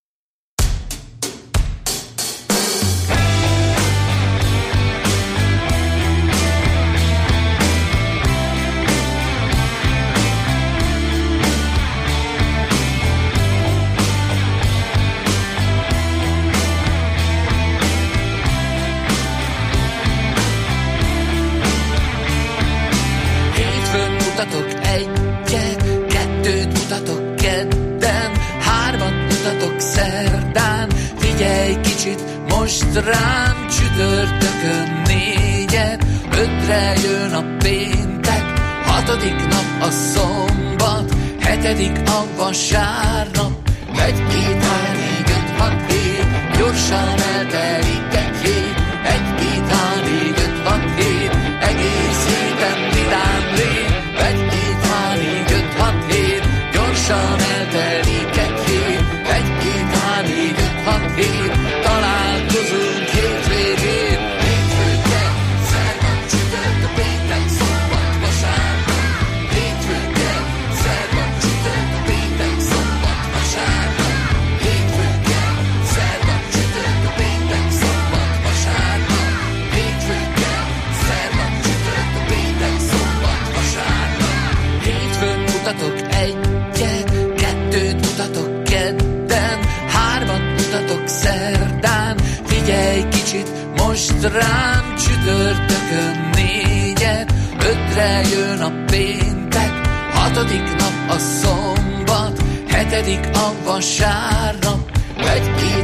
Mutatok egyet, kettőt mutatok kedden, hármat mutatok szerdán, figyelj kicsit most rám, csütörtökön négyet, 5-re jön a péntek, 6. nap a szombat, 7. a vasárnap. 1, 2, 3, 4, 5, 6, 7, gyorsan eltelik egy hét. 1, 2, 3, 4, 5, 6, 7, egész héten vidám lét. 1, 2, 3, 4, 5, 6, 7, gyorsan eltelik egy hét. 1, 2, 3, 4, 5, 6, 7, találkozunk hétvégén. Hétfő, kedd, szerda, csütörtök, péntek, szombat, vasárnap. Hétfő, kedd, szerda, csütörtök, péntek, szombat, vasárnap. Hétfő, kedd, szerda, csütörtök, péntek, szombat, vasárnap. Hétfő, kedd, szerda, csütörtök, péntek, szombat, vasárnap. Hétfőn mutatok 1-et, 2-t mutatok kedden, 3-at mutatok szerdán. Figyelj kicsit most rám, csütörtökön 4-et, 5-re jön a péntek, 6. nap a szombat, 7. a vasárnap. 1, 2, 3,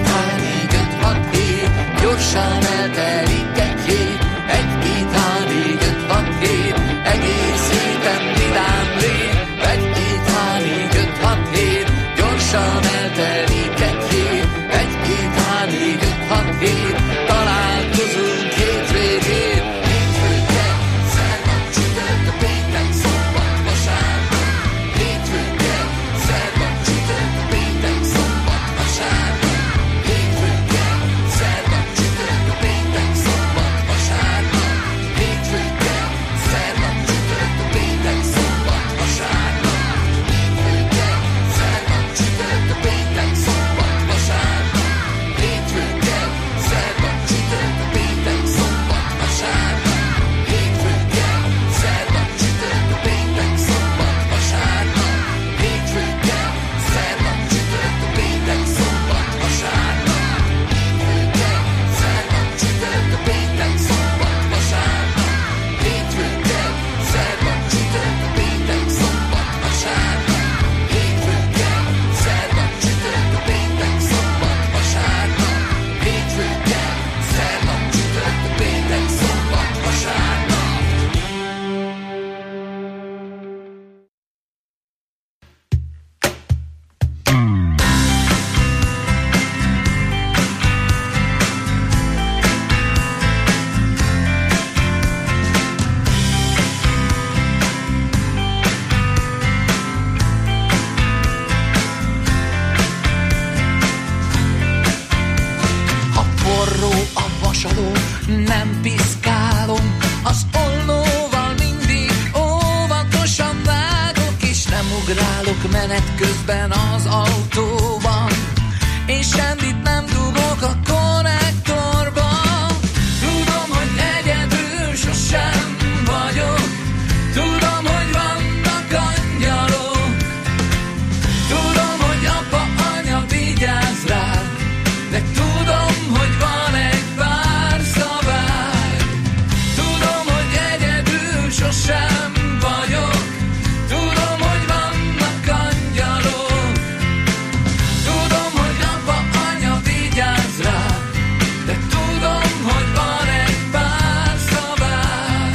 4, 5, 6, 7, gyorsan eltelik egy hét. 1, 2, 3, 4, 5, 6, 7, egész héten vidám lét. 1, 2, 3, 4, 5, 6, 7, gyorsan eltelik egy hét. 1, 2, 3, 4, 5, 6, 7, találkozunk hétvégén. Hétfő, kedd, szerda, csütörtök, péntek, szombat, vasárnap. Hétfő, kedd, szerda, csütörtök, péntek, szombat, vasárnap. Hétfő, kedd, szerda, csütörtök, péntek, szombat, vasárnap. Hétfő, kedd, szerda, csütörtök, péntek, szombat, vasárnap. Hétfő, kedd, szerda, csütörtök, péntek, szombat, vasárnap. Hétfő, kedd, szerda, csütörtök, péntek, szombat, vasárnap. Hétfő, kedd, szerda, csütörtök, péntek, szombat, vasárnap. Hétfő, kedd, szerda, csütörtök, péntek, szombat, vasárnap. Hétfő, kedd, szerda, csütörtök, péntek, szombat, vasárnap. Hétfő, kedd, szerda, csütörtök, péntek, szombat, vasárnap. Hétfő, kedd, szerda, csütörtök, péntek, szombat, vasárnap. Hétfő, kedd, szerda, csütörtök, péntek, szombat, vasárnap. Ha forró a vasaló, nem piszkálom, az ollóval mindig óvatosan vágok, és nem ugrálok menet közben az autóban, és semmit nem dugok a konnektorba. Tudom, hogy egyedül sosem vagyok, tudom, hogy vannak angyalok, tudom, hogy apa, anya vigyáz rá, de tudom, hogy van egy pár szabály. Tudom, hogy egyedül sosem vagyok, tudom, hogy vannak angyalok, tudom, hogy apa, anya vigyáz rá, de tudom, hogy van egy pár szabály.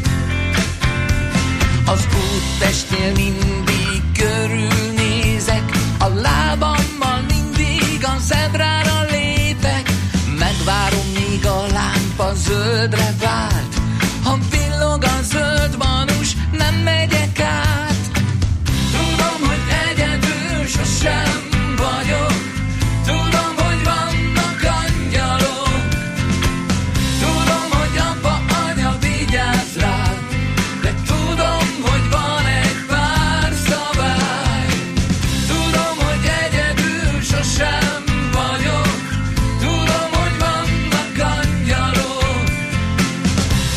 Az úttestnél mindig körülnézek, a lábammal mindig a zebrára lépek, megvárom, míg a lámpa zöldre vált, ha villog a zöld manus, nem megyek át. Tudom, hogy egyedül sosem vagyok, tudom, hogy vannak angyalok, tudom, hogy apa, anya vigyáz rá, de tudom, hogy van egy pár szabály. Tudom, hogy egyedül sosem vagyok, tudom, hogy vannak angyalok,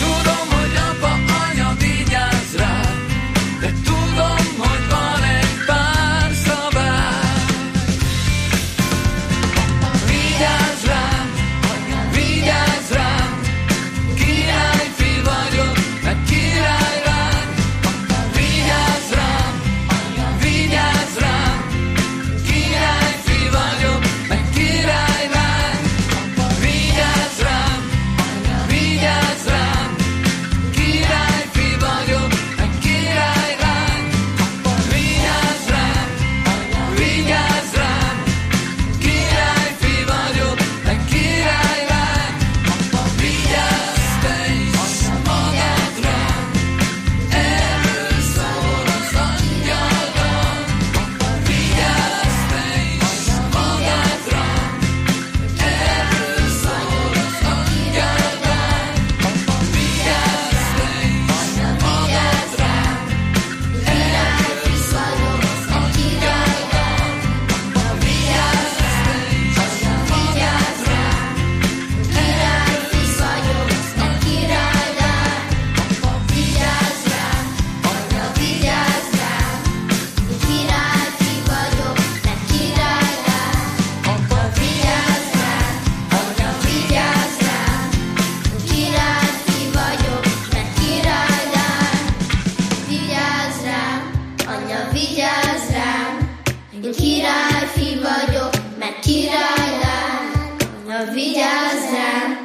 Királylám, anya, vigyázz rám.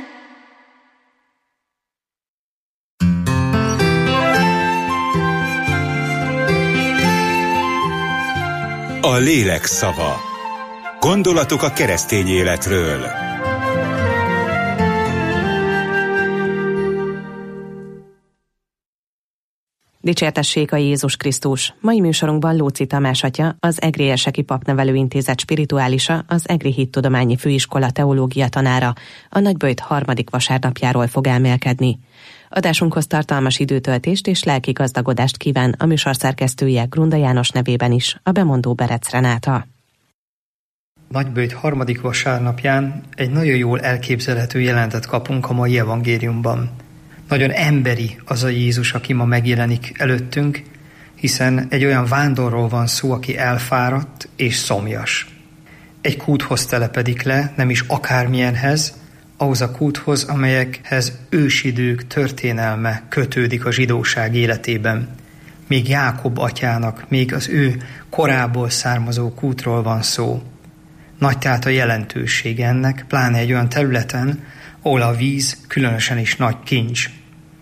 A lélek szava. Gondolatok a keresztény életről. Dicsértessék a Jézus Krisztus! Mai műsorunkban Lóczy Tamás atya, az Egri Érseki Papnevelő Intézet spirituálisa, az Egri Hittudományi Főiskola teológia tanára a Nagyböjt 3. vasárnapjáról fog elmélkedni. Adásunkhoz tartalmas időtöltést és lelki gazdagodást kíván a műsor szerkesztője Grunda János nevében is, a bemondó Berec Renáta. Nagyböjt 3. vasárnapján egy nagyon jól elképzelhető jelentet kapunk a mai evangéliumban. Nagyon emberi az a Jézus, aki ma megjelenik előttünk, hiszen egy olyan vándorról van szó, aki elfáradt és szomjas. Egy kúthoz telepedik le, nem is akármilyenhez, ahhoz a kúthoz, amelyekhez ősidők történelme kötődik a zsidóság életében. Még Jákob atyának, még az ő korából származó kútról van szó. Nagy tehát a jelentőség ennek, pláne egy olyan területen, ahol a víz különösen is nagy kincs.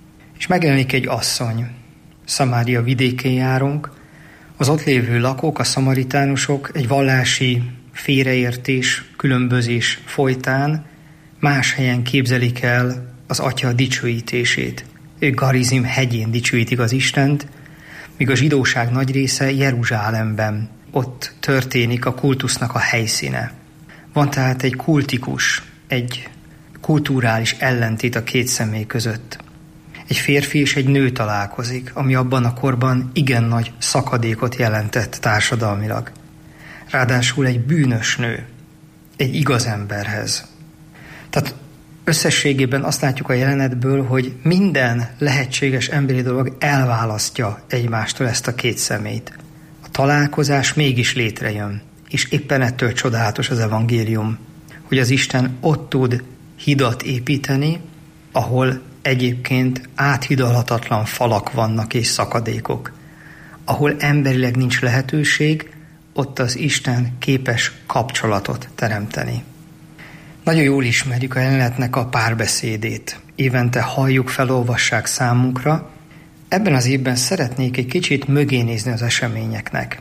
És megjelenik egy asszony. Szamária vidékén járunk. Az ott lévő lakók, a szamaritánusok egy vallási félreértés, különbözés folytán más helyen képzelik el az atya dicsőítését. Ők Garizim hegyén dicsőítik az Istent, míg a zsidóság nagy része Jeruzsálemben. Ott történik a kultusznak a helyszíne. Van tehát egy kultikus, egy kulturális ellentét a két személy között. Egy férfi és egy nő találkozik, ami abban a korban igen nagy szakadékot jelentett társadalmilag. Ráadásul egy bűnös nő, egy igaz emberhez. Tehát összességében azt látjuk a jelenetből, hogy minden lehetséges emberi dolog elválasztja egymástól ezt a két személyt. A találkozás mégis létrejön, és éppen ettől csodálatos az evangélium, hogy az Isten ott tud hidat építeni, ahol egyébként áthidalhatatlan falak vannak és szakadékok. Ahol emberileg nincs lehetőség, ott az Isten képes kapcsolatot teremteni. Nagyon jól ismerjük a jelenetnek a párbeszédét. Évente halljuk, felolvassák számunkra. Ebben az évben szeretnék egy kicsit mögé nézni az eseményeknek,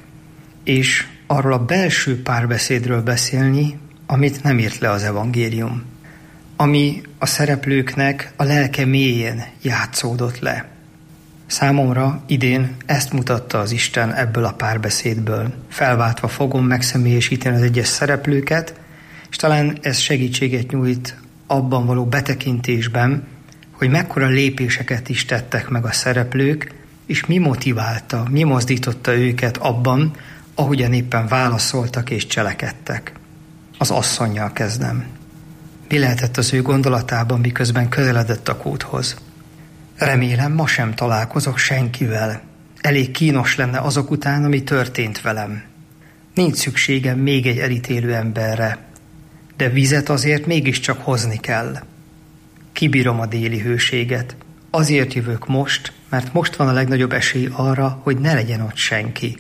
és arról a belső párbeszédről beszélni, amit nem írt le az evangélium, ami a szereplőknek a lelke mélyén játszódott le. Számomra idén ezt mutatta az Isten ebből a párbeszédből. Felváltva fogom megszemélyesíteni az egyes szereplőket, és talán ez segítséget nyújt abban való betekintésben, hogy mekkora lépéseket is tettek meg a szereplők, és mi motiválta, mi mozdította őket abban, ahogyan éppen válaszoltak és cselekedtek. Az asszonnyal kezdem. Mi lehetett az ő gondolatában, miközben közeledett a kúthoz? Remélem, ma sem találkozok senkivel. Elég kínos lenne azok után, ami történt velem. Nincs szükségem még egy elítélő emberre, de vizet azért mégiscsak hozni kell. Kibírom a déli hőséget. Azért jövök most, mert most van a legnagyobb esély arra, hogy ne legyen ott senki.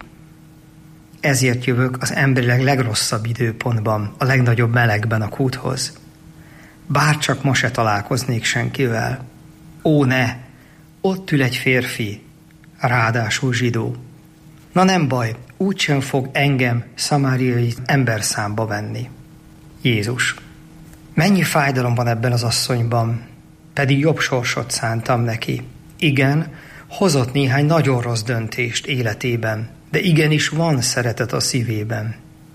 Ezért jövök az emberileg legrosszabb időpontban, a legnagyobb melegben a kúthoz. Bárcsak ma se találkoznék senkivel. Ó, ne! Ott ül egy férfi, ráadásul zsidó. Na nem baj, úgysem fog engem szamáriai emberszámba venni. Jézus. Mennyi fájdalom van ebben az asszonyban, pedig jobb sorsot szántam neki. Igen, hozott néhány nagyon rossz döntést életében, de igenis van szeretet a szívében.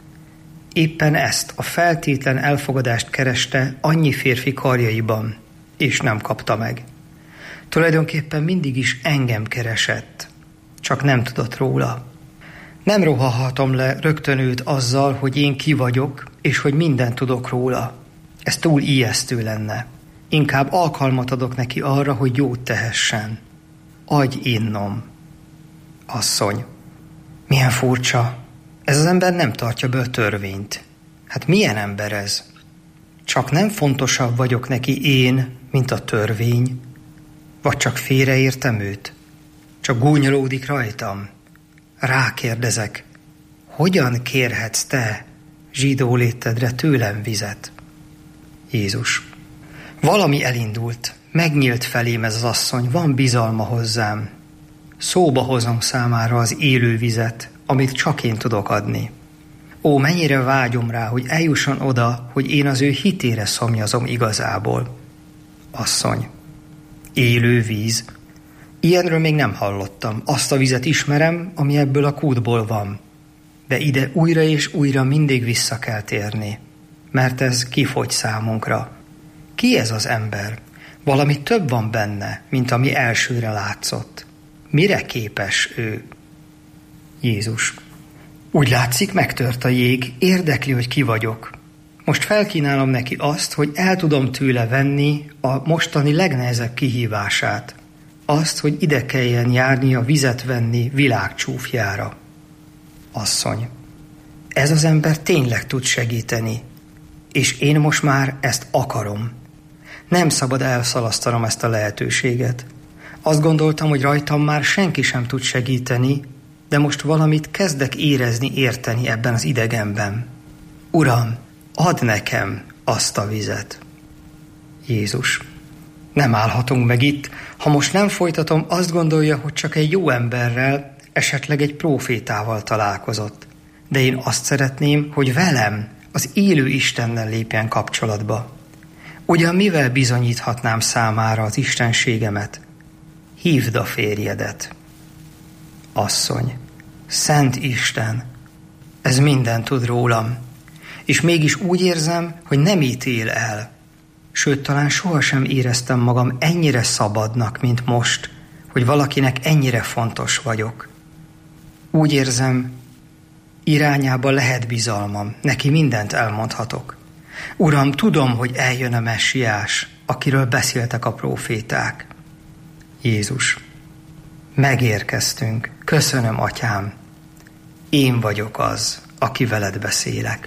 Éppen ezt, a feltétlen elfogadást kereste annyi férfi karjaiban, és nem kapta meg. Tulajdonképpen mindig is engem keresett, csak nem tudott róla. Nem rohanhatom le rögtön őt azzal, hogy én ki vagyok, és hogy mindent tudok róla. Ez túl ijesztő lenne. Inkább alkalmat adok neki arra, hogy jót tehessen. Adj innom. Asszony. Milyen furcsa. Ez az ember nem tartja be a törvényt. Hát milyen ember ez? Csak nem fontosabb vagyok neki én, mint a törvény? Vagy csak félreértem őt? Csak gúnyolódik rajtam? Rákérdezek. Hogyan kérhetsz te, zsidó létedre tőlem vizet. Jézus. Valami elindult, megnyílt felém ez az asszony, van bizalma hozzám. Szóba hozom számára az élő vizet, amit csak én tudok adni. Ó, mennyire vágyom rá, hogy eljusson oda, hogy én az ő hitére szomjazom igazából. Asszony. Élő víz. Ilyenről még nem hallottam. Azt a vizet ismerem, ami ebből a kútból van. De ide újra és újra mindig vissza kell térni, mert ez kifogy számunkra. Ki ez az ember? Valami több van benne, mint ami elsőre látszott. Mire képes ő? Jézus. Úgy látszik, megtört a jég, érdekli, hogy ki vagyok. Most felkínálom neki azt, hogy el tudom tőle venni a mostani legnehezebb kihívását. Azt, hogy ide kelljen járni a vizet venni világcsúfjára. Asszony. Ez az ember tényleg tud segíteni, és én most már ezt akarom. Nem szabad elszalasztanom ezt a lehetőséget. Azt gondoltam, hogy rajtam már senki sem tud segíteni, de most valamit kezdek érezni, érteni ebben az idegenben. Uram, add nekem azt a vizet. Jézus. Nem állhatunk meg itt. Ha most nem folytatom, azt gondolja, hogy csak egy jó emberrel, esetleg egy prófétával találkozott. De én azt szeretném, hogy velem, az élő Istennel lépjen kapcsolatba. Ugyan mivel bizonyíthatnám számára az istenségemet? Hívd a férjedet. Asszony. Szent Isten. Ez mindent tud rólam. És mégis úgy érzem, hogy nem ítél el. Sőt, talán sohasem éreztem magam ennyire szabadnak, mint most, hogy valakinek ennyire fontos vagyok. Úgy érzem, irányába lehet bizalmam, neki mindent elmondhatok. Uram, tudom, hogy eljön a messiás, akiről beszéltek a próféták. Jézus. Megérkeztünk. Köszönöm, Atyám. Én vagyok az, aki veled beszélek.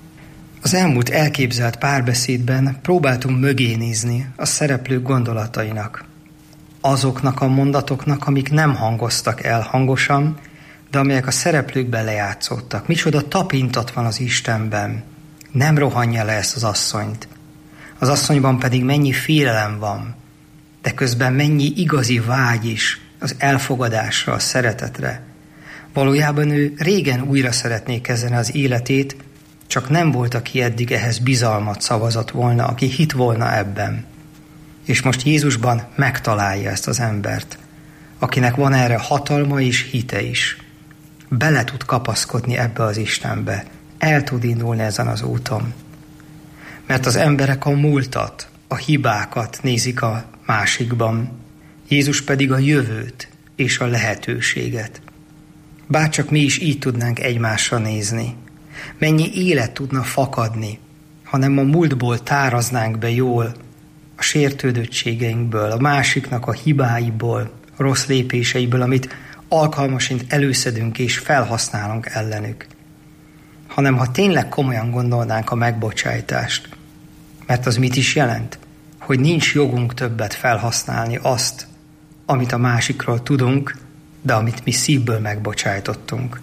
Az elmúlt elképzelt párbeszédben próbáltunk mögé nézni a szereplők gondolatainak. Azoknak a mondatoknak, amik nem hangoztak el hangosan, de amelyek a szereplőkben lejátszottak. Micsoda tapintat van az Istenben. Nem rohanja le ezt az asszonyt. Az asszonyban pedig mennyi félelem van, de közben mennyi igazi vágy is az elfogadásra, a szeretetre. Valójában ő régen újra szeretné kezdeni az életét, csak nem volt, aki eddig ehhez bizalmat szavazott volna, aki hitt volna ebben. És most Jézusban megtalálja ezt az embert, akinek van erre hatalma és hite is. Bele tud kapaszkodni ebbe az Istenbe, el tud indulni ezen az úton. Mert az emberek a múltat, a hibákat nézik a másikban, Jézus pedig a jövőt és a lehetőséget. Bárcsak mi is így tudnánk egymásra nézni. Mennyi élet tudna fakadni, hanem a múltból táraznánk be jól, a sértődöttségeinkből, a másiknak a hibáiból, a rossz lépéseiből, amit alkalmasint előszedünk és felhasználunk ellenük. Hanem ha tényleg komolyan gondolnánk a megbocsájtást, mert az mit is jelent? Hogy nincs jogunk többet felhasználni azt, amit a másikról tudunk, de amit mi szívből megbocsájtottunk.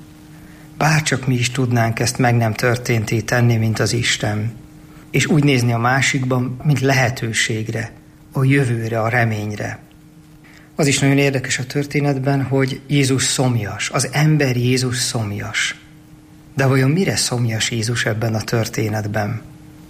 Bárcsak mi is tudnánk ezt meg nem történté tenni, mint az Isten, és úgy nézni a másikban, mint lehetőségre, a jövőre, a reményre. Az is nagyon érdekes a történetben, hogy Jézus szomjas, az ember Jézus szomjas. De vajon mire szomjas Jézus ebben a történetben?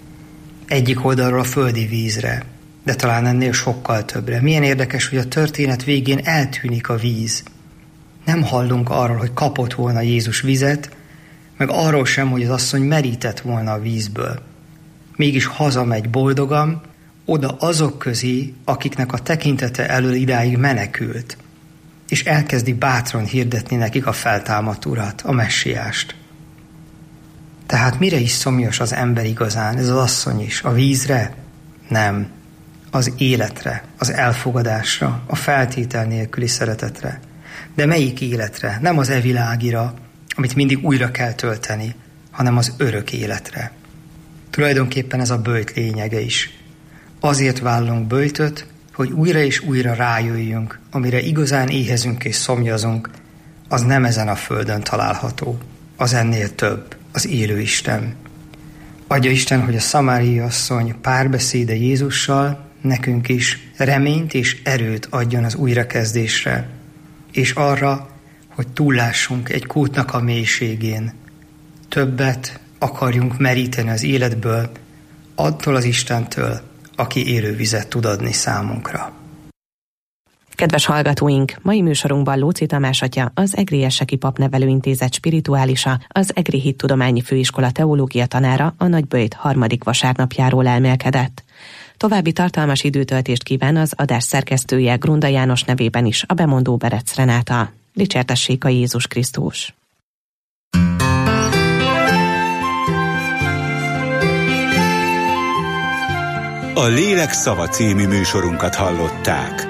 Egyik oldalról a földi vízre, de talán ennél sokkal többre. Milyen érdekes, hogy a történet végén eltűnik a víz. Nem hallunk arról, hogy kapott volna Jézus vizet, meg arról sem, hogy az asszony merített volna a vízből. Mégis hazamegy boldogan, oda azok közé, akiknek a tekintete elől idáig menekült, és elkezdi bátran hirdetni nekik a feltámadt Urat, a messiást. Tehát mire is szomjas az ember igazán, ez az asszony is? A vízre? Nem. Az életre, az elfogadásra, a feltétel nélküli szeretetre. De melyik életre? Nem az evilágira, amit mindig újra kell tölteni, hanem az örök életre. Tulajdonképpen ez a böjt lényege is. Azért vállunk böjtöt, hogy újra és újra rájöjjünk, amire igazán éhezünk és szomjazunk, az nem ezen a földön található, az ennél több. az élő Isten. Adja Isten, hogy a szamáriai asszony párbeszéde Jézussal nekünk is reményt és erőt adjon az újrakezdésre, és arra, hogy túllássunk egy kútnak a mélységén. Többet akarjunk meríteni az életből, attól az Istentől, aki élő vizet tud adni számunkra. Kedves hallgatóink, mai műsorunkban Lóczy Tamás atya, az Egri Esseki Papnevelőintézet spirituálisa, az Egri Hittudományi Főiskola teológia tanára a Nagyböjt 3. vasárnapjáról elmélkedett. További tartalmas időtöltést kíván az adás szerkesztője Grunda János nevében is a bemondó Berec Renáta. Dicsértessék a Jézus Krisztus! A Lélek szava című műsorunkat hallották.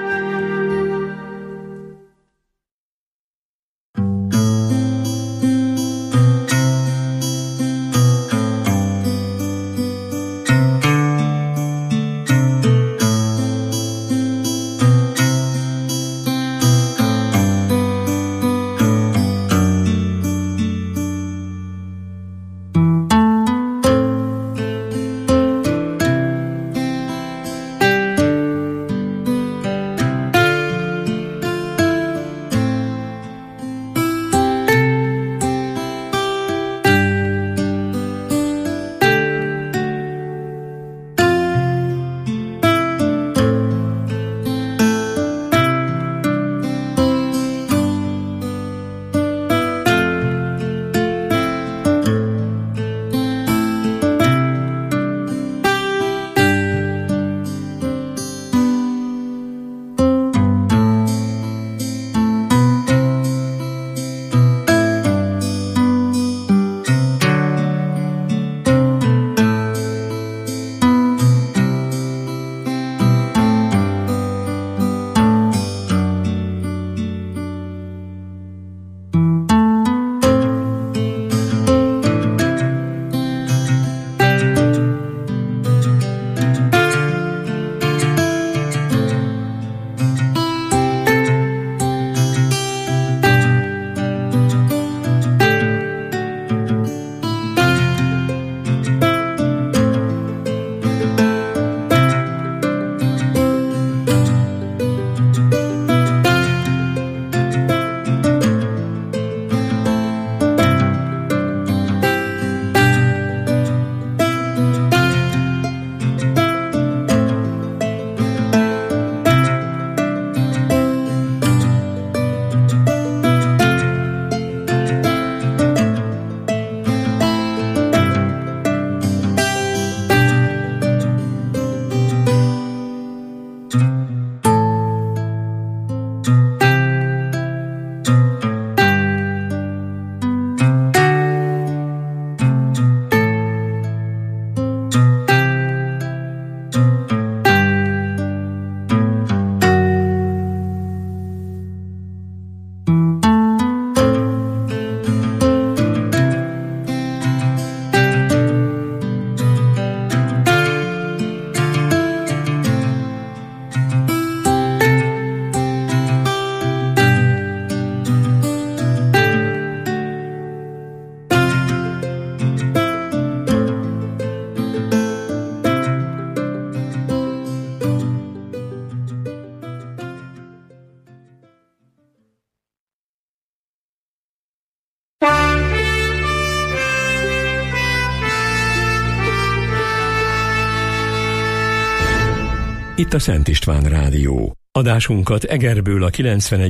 Itt a Szent István Rádió. Adásunkat Egerből a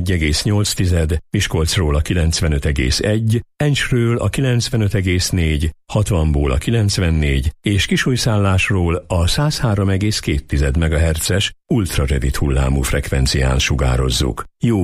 91,8, Miskolcról a 95,1, Encsről a 95,4, 60-ból a 94 és Kisújszállásról a 103,2 MHz-es ultrarövid hullámú frekvencián sugározzuk. Jó